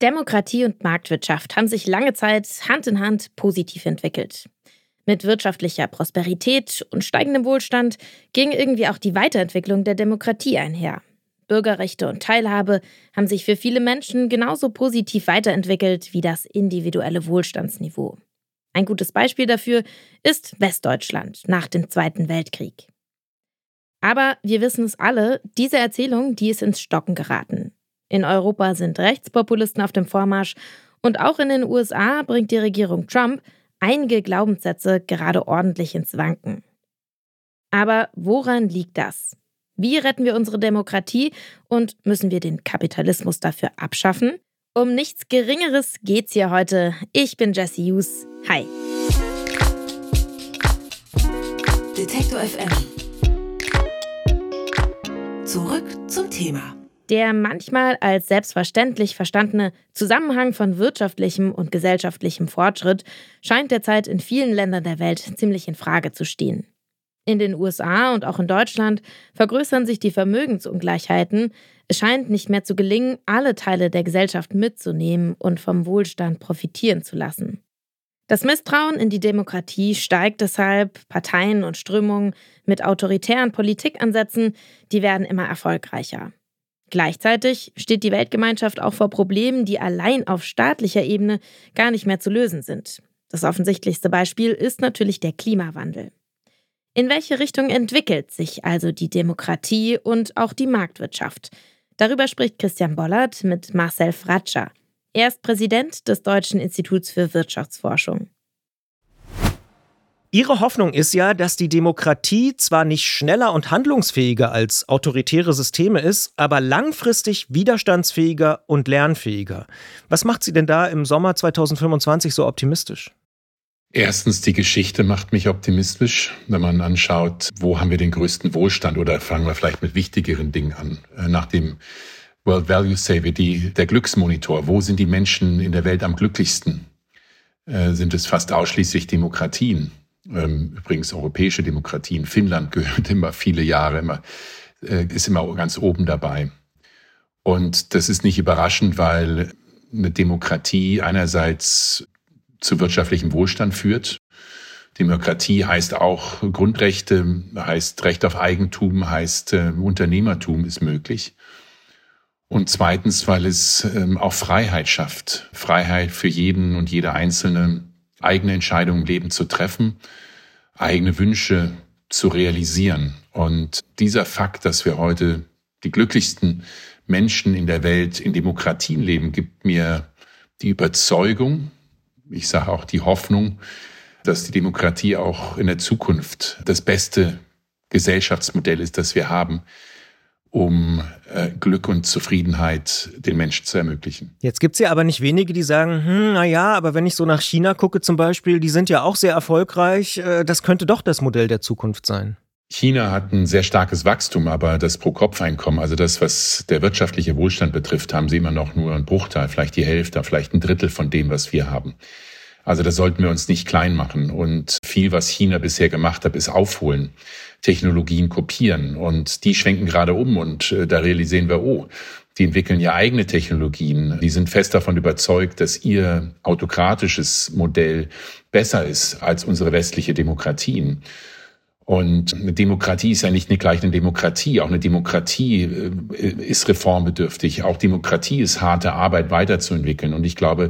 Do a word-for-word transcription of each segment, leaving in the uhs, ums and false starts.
Demokratie und Marktwirtschaft haben sich lange Zeit Hand in Hand positiv entwickelt. Mit wirtschaftlicher Prosperität und steigendem Wohlstand ging irgendwie auch die Weiterentwicklung der Demokratie einher. Bürgerrechte und Teilhabe haben sich für viele Menschen genauso positiv weiterentwickelt wie das individuelle Wohlstandsniveau. Ein gutes Beispiel dafür ist Westdeutschland nach dem Zweiten Weltkrieg. Aber wir wissen es alle, diese Erzählung, die ist ins Stocken geraten. In Europa sind Rechtspopulisten auf dem Vormarsch und auch in den U S A bringt die Regierung Trump einige Glaubenssätze gerade ordentlich ins Wanken. Aber woran liegt das? Wie retten wir unsere Demokratie und müssen wir den Kapitalismus dafür abschaffen? Um nichts Geringeres geht's hier heute. Ich bin Jessie Hughes. Hi. Detektor F M. Zurück zum Thema. Der manchmal als selbstverständlich verstandene Zusammenhang von wirtschaftlichem und gesellschaftlichem Fortschritt scheint derzeit in vielen Ländern der Welt ziemlich in Frage zu stehen. In den U S A und auch in Deutschland vergrößern sich die Vermögensungleichheiten. Es scheint nicht mehr zu gelingen, alle Teile der Gesellschaft mitzunehmen und vom Wohlstand profitieren zu lassen. Das Misstrauen in die Demokratie steigt deshalb. Parteien und Strömungen mit autoritären Politikansätzen, die werden immer erfolgreicher. Gleichzeitig steht die Weltgemeinschaft auch vor Problemen, die allein auf staatlicher Ebene gar nicht mehr zu lösen sind. Das offensichtlichste Beispiel ist natürlich der Klimawandel. In welche Richtung entwickelt sich also die Demokratie und auch die Marktwirtschaft? Darüber spricht Christian Bollert mit Marcel Fratscher. Er ist Präsident des Deutschen Instituts für Wirtschaftsforschung. Ihre Hoffnung ist ja, dass die Demokratie zwar nicht schneller und handlungsfähiger als autoritäre Systeme ist, aber langfristig widerstandsfähiger und lernfähiger. Was macht Sie denn da im Sommer zwanzig fünfundzwanzig so optimistisch? Erstens, die Geschichte macht mich optimistisch, wenn man anschaut, wo haben wir den größten Wohlstand, oder fangen wir vielleicht mit wichtigeren Dingen an. Nach dem World Value Survey, die, der Glücksmonitor, wo sind die Menschen in der Welt am glücklichsten? Äh, sind es fast ausschließlich Demokratien. Ähm, übrigens europäische Demokratien. Finnland gehört immer viele Jahre, immer, äh, ist immer ganz oben dabei. Und das ist nicht überraschend, weil eine Demokratie einerseits zu wirtschaftlichem Wohlstand führt. Demokratie heißt auch Grundrechte, heißt Recht auf Eigentum, heißt äh, Unternehmertum ist möglich. Und zweitens, weil es ähm, auch Freiheit schafft. Freiheit für jeden und jede Einzelne, eigene Entscheidungen im Leben zu treffen, eigene Wünsche zu realisieren. Und dieser Fakt, dass wir heute die glücklichsten Menschen in der Welt in Demokratien leben, gibt mir die Überzeugung, ich sage auch die Hoffnung, dass die Demokratie auch in der Zukunft das beste Gesellschaftsmodell ist, das wir haben, um äh, Glück und Zufriedenheit den Menschen zu ermöglichen. Jetzt gibt es ja aber nicht wenige, die sagen, hm, na ja, aber wenn ich so nach China gucke zum Beispiel, die sind ja auch sehr erfolgreich, äh, das könnte doch das Modell der Zukunft sein. China hat ein sehr starkes Wachstum, aber das Pro-Kopf-Einkommen, also das, was der wirtschaftliche Wohlstand betrifft, haben sie immer noch nur einen Bruchteil, vielleicht die Hälfte, vielleicht ein Drittel von dem, was wir haben. Also das sollten wir uns nicht klein machen. Und viel, was China bisher gemacht hat, ist aufholen, Technologien kopieren. Und die schwenken gerade um und äh, da realisieren wir, oh, die entwickeln ja eigene Technologien. Die sind fest davon überzeugt, dass ihr autokratisches Modell besser ist als unsere westliche Demokratien. Und eine Demokratie ist ja nicht gleich eine Demokratie. Auch eine Demokratie äh, ist reformbedürftig. Auch Demokratie ist harte Arbeit weiterzuentwickeln. Und ich glaube,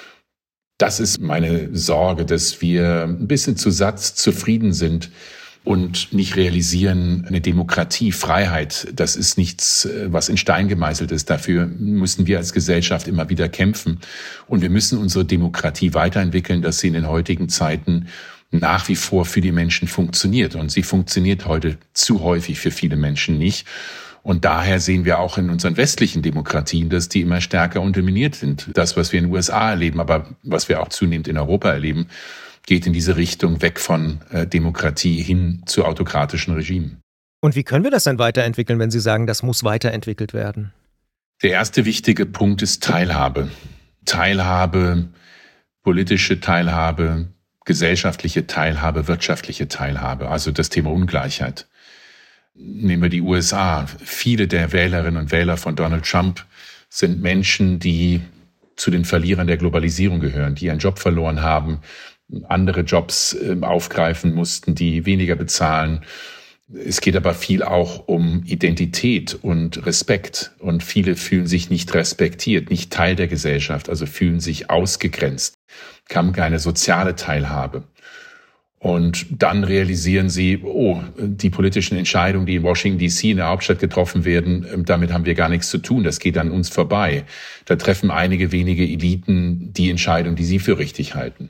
das ist meine Sorge, dass wir ein bisschen zu satt, zufrieden sind und nicht realisieren, eine Demokratie, Freiheit, das ist nichts, was in Stein gemeißelt ist. Dafür müssen wir als Gesellschaft immer wieder kämpfen. Und wir müssen unsere Demokratie weiterentwickeln, dass sie in den heutigen Zeiten nach wie vor für die Menschen funktioniert. Und sie funktioniert heute zu häufig für viele Menschen nicht. Und daher sehen wir auch in unseren westlichen Demokratien, dass die immer stärker unterminiert sind. Das, was wir in den U S A erleben, aber was wir auch zunehmend in Europa erleben, geht in diese Richtung weg von äh, Demokratie hin zu autokratischen Regimen. Und wie können wir das denn weiterentwickeln, wenn Sie sagen, das muss weiterentwickelt werden? Der erste wichtige Punkt ist Teilhabe. Teilhabe, politische Teilhabe, gesellschaftliche Teilhabe, wirtschaftliche Teilhabe, also das Thema Ungleichheit. Nehmen wir die U S A. Viele der Wählerinnen und Wähler von Donald Trump sind Menschen, die zu den Verlierern der Globalisierung gehören, die einen Job verloren haben, andere Jobs aufgreifen mussten, die weniger bezahlen. Es geht aber viel auch um Identität und Respekt. Und viele fühlen sich nicht respektiert, nicht Teil der Gesellschaft, also fühlen sich ausgegrenzt, haben keine soziale Teilhabe. Und dann realisieren sie, oh, die politischen Entscheidungen, die in Washington D C in der Hauptstadt getroffen werden, damit haben wir gar nichts zu tun. Das geht an uns vorbei. Da treffen einige wenige Eliten die Entscheidung, die sie für richtig halten.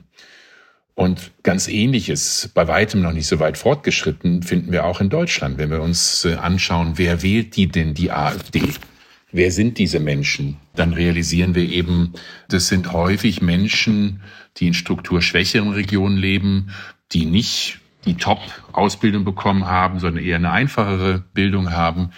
Und ganz Ähnliches, bei weitem noch nicht so weit fortgeschritten, finden wir auch in Deutschland. Wenn wir uns anschauen, wer wählt die denn, die AfD? Wer sind diese Menschen? Dann realisieren wir eben, das sind häufig Menschen, die in strukturschwächeren Regionen leben, die nicht die Top-Ausbildung bekommen haben, sondern eher eine einfachere Bildung haben,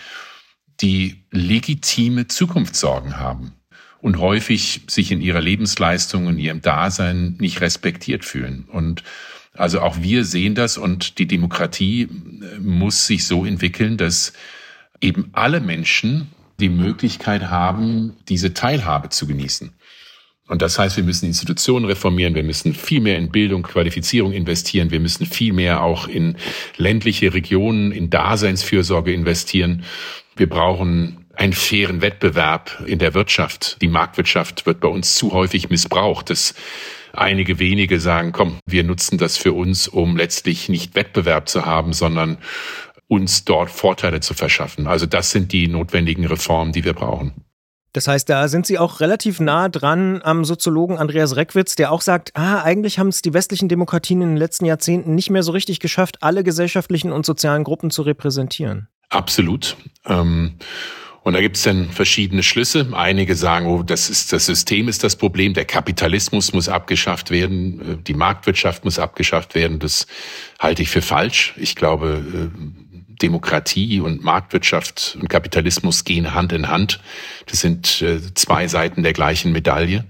die legitime Zukunftssorgen haben und häufig sich in ihrer Lebensleistung und ihrem Dasein nicht respektiert fühlen. Und also auch wir sehen das, und die Demokratie muss sich so entwickeln, dass eben alle Menschen die Möglichkeit haben, diese Teilhabe zu genießen. Und das heißt, wir müssen Institutionen reformieren, wir müssen viel mehr in Bildung, Qualifizierung investieren, wir müssen viel mehr auch in ländliche Regionen, in Daseinsfürsorge investieren. Wir brauchen einen fairen Wettbewerb in der Wirtschaft. Die Marktwirtschaft wird bei uns zu häufig missbraucht, dass einige wenige sagen, komm, wir nutzen das für uns, um letztlich nicht Wettbewerb zu haben, sondern uns dort Vorteile zu verschaffen. Also das sind die notwendigen Reformen, die wir brauchen. Das heißt, da sind Sie auch relativ nah dran am Soziologen Andreas Reckwitz, der auch sagt, ah, eigentlich haben es die westlichen Demokratien in den letzten Jahrzehnten nicht mehr so richtig geschafft, alle gesellschaftlichen und sozialen Gruppen zu repräsentieren. Absolut. Ähm Und da gibt es dann verschiedene Schlüsse. Einige sagen, oh, das ist das System ist das Problem, der Kapitalismus muss abgeschafft werden, die Marktwirtschaft muss abgeschafft werden. Das halte ich für falsch. Ich glaube, Demokratie und Marktwirtschaft und Kapitalismus gehen Hand in Hand. Das sind zwei Seiten der gleichen Medaille.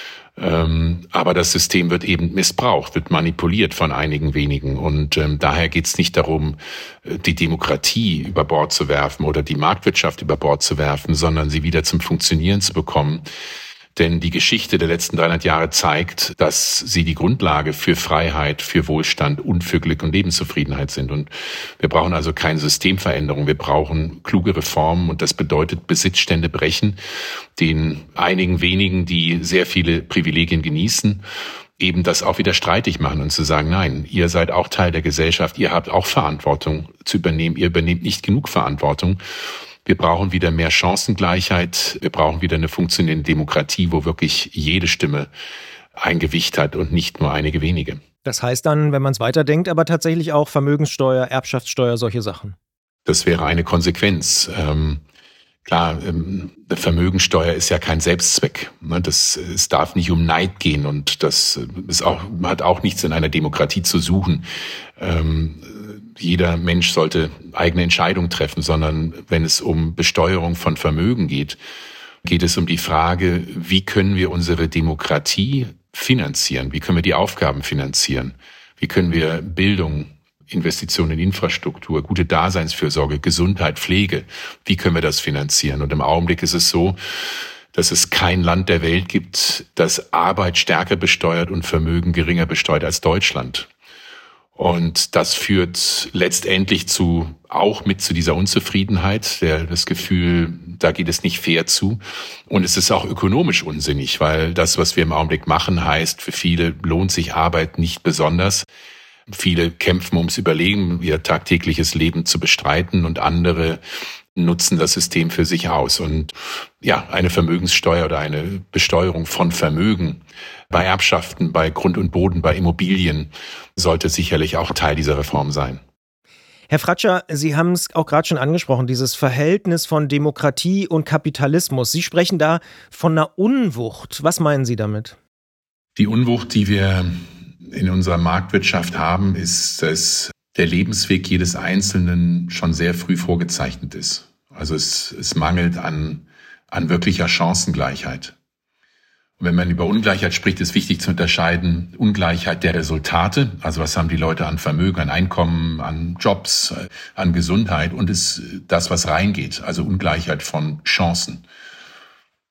Aber das System wird eben missbraucht, wird manipuliert von einigen wenigen. Und ähm, daher geht es nicht darum, die Demokratie über Bord zu werfen oder die Marktwirtschaft über Bord zu werfen, sondern sie wieder zum Funktionieren zu bekommen. Denn die Geschichte der letzten dreihundert Jahre zeigt, dass sie die Grundlage für Freiheit, für Wohlstand und für Glück und Lebenszufriedenheit sind. Und wir brauchen also keine Systemveränderung. Wir brauchen kluge Reformen, und das bedeutet Besitzstände brechen, den einigen wenigen, die sehr viele Privilegien genießen, eben das auch wieder streitig machen und zu sagen, nein, ihr seid auch Teil der Gesellschaft, ihr habt auch Verantwortung zu übernehmen, ihr übernehmt nicht genug Verantwortung. Wir brauchen wieder mehr Chancengleichheit. Wir brauchen wieder eine funktionierende Demokratie, wo wirklich jede Stimme ein Gewicht hat und nicht nur einige wenige. Das heißt dann, wenn man es weiterdenkt, aber tatsächlich auch Vermögenssteuer, Erbschaftssteuer, solche Sachen. Das wäre eine Konsequenz. Ähm, klar, ähm, eine Vermögenssteuer ist ja kein Selbstzweck. Ne? Das, es darf nicht um Neid gehen, und das ist auch, hat auch nichts in einer Demokratie zu suchen. Ähm, Jeder Mensch sollte eigene Entscheidungen treffen, sondern wenn es um Besteuerung von Vermögen geht, geht es um die Frage, wie können wir unsere Demokratie finanzieren? Wie können wir die Aufgaben finanzieren? Wie können wir Bildung, Investitionen in Infrastruktur, gute Daseinsfürsorge, Gesundheit, Pflege, wie können wir das finanzieren? Und im Augenblick ist es so, dass es kein Land der Welt gibt, das Arbeit stärker besteuert und Vermögen geringer besteuert als Deutschland. Und das führt letztendlich zu, auch mit zu dieser Unzufriedenheit, der, das Gefühl, da geht es nicht fair zu. Und es ist auch ökonomisch unsinnig, weil das, was wir im Augenblick machen, heißt, für viele lohnt sich Arbeit nicht besonders. Viele kämpfen ums Überleben, ihr tagtägliches Leben zu bestreiten, und andere nutzen das System für sich aus. Und ja, eine Vermögenssteuer oder eine Besteuerung von Vermögen bei Erbschaften, bei Grund und Boden, bei Immobilien sollte sicherlich auch Teil dieser Reform sein. Herr Fratscher, Sie haben es auch gerade schon angesprochen, dieses Verhältnis von Demokratie und Kapitalismus. Sie sprechen da von einer Unwucht. Was meinen Sie damit? Die Unwucht, die wir in unserer Marktwirtschaft haben, ist, dass der Lebensweg jedes Einzelnen schon sehr früh vorgezeichnet ist. Also es, es mangelt an, an wirklicher Chancengleichheit. Und wenn man über Ungleichheit spricht, ist wichtig zu unterscheiden, Ungleichheit der Resultate, also was haben die Leute an Vermögen, an Einkommen, an Jobs, an Gesundheit, und ist das, was reingeht, also Ungleichheit von Chancen.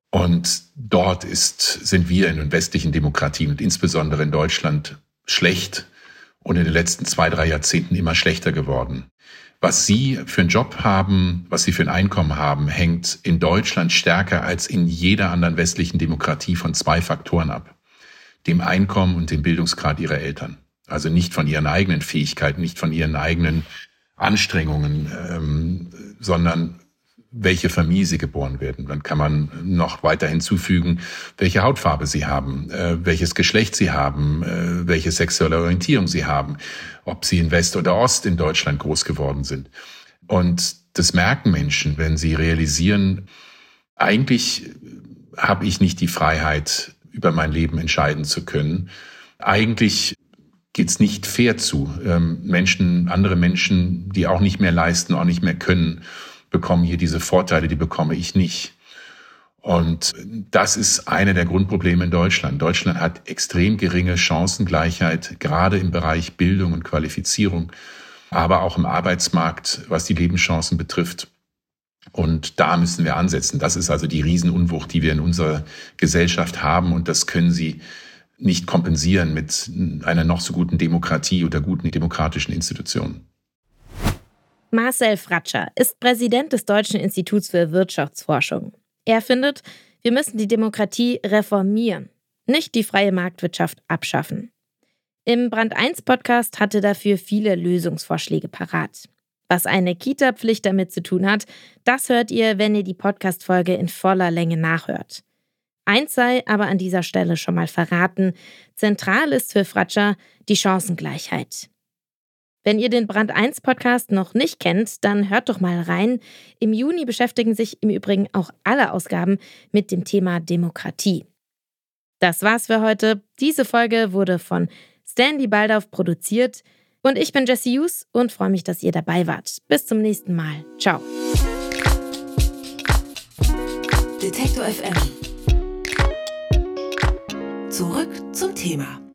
Und dort ist, sind wir in den westlichen Demokratien und insbesondere in Deutschland schlecht und in den letzten zwei, drei Jahrzehnten immer schlechter geworden. Was Sie für einen Job haben, was Sie für ein Einkommen haben, hängt in Deutschland stärker als in jeder anderen westlichen Demokratie von zwei Faktoren ab. Dem Einkommen und dem Bildungsgrad Ihrer Eltern. Also nicht von Ihren eigenen Fähigkeiten, nicht von Ihren eigenen Anstrengungen, ähm, sondern welche Familie Sie geboren werden. Dann kann man noch weiter hinzufügen, welche Hautfarbe Sie haben, äh, welches Geschlecht Sie haben, äh, welche sexuelle Orientierung Sie haben, ob Sie in West oder Ost in Deutschland groß geworden sind. Und das merken Menschen, wenn sie realisieren, eigentlich habe ich nicht die Freiheit, über mein Leben entscheiden zu können. Eigentlich geht's nicht fair zu. Ähm, Menschen, andere Menschen, die auch nicht mehr leisten, auch nicht mehr können, bekommen hier diese Vorteile, die bekomme ich nicht. Und das ist eine der Grundprobleme in Deutschland. Deutschland hat extrem geringe Chancengleichheit, gerade im Bereich Bildung und Qualifizierung, aber auch im Arbeitsmarkt, was die Lebenschancen betrifft. Und da müssen wir ansetzen. Das ist also die Riesenunwucht, die wir in unserer Gesellschaft haben. Und das können Sie nicht kompensieren mit einer noch so guten Demokratie oder guten demokratischen Institutionen. Marcel Fratscher ist Präsident des Deutschen Instituts für Wirtschaftsforschung. Er findet, wir müssen die Demokratie reformieren, nicht die freie Marktwirtschaft abschaffen. Im Brand eins Podcast hatte dafür viele Lösungsvorschläge parat. Was eine Kita-Pflicht damit zu tun hat, das hört ihr, wenn ihr die Podcast-Folge in voller Länge nachhört. Eins sei aber an dieser Stelle schon mal verraten, zentral ist für Fratscher die Chancengleichheit. Wenn ihr den Brand eins Podcast noch nicht kennt, dann hört doch mal rein. Im Juni beschäftigen sich im Übrigen auch alle Ausgaben mit dem Thema Demokratie. Das war's für heute. Diese Folge wurde von Stanley Baldauf produziert und ich bin Jessie Hughes und freue mich, dass ihr dabei wart. Bis zum nächsten Mal. Ciao. Detektor F M. Zurück zum Thema.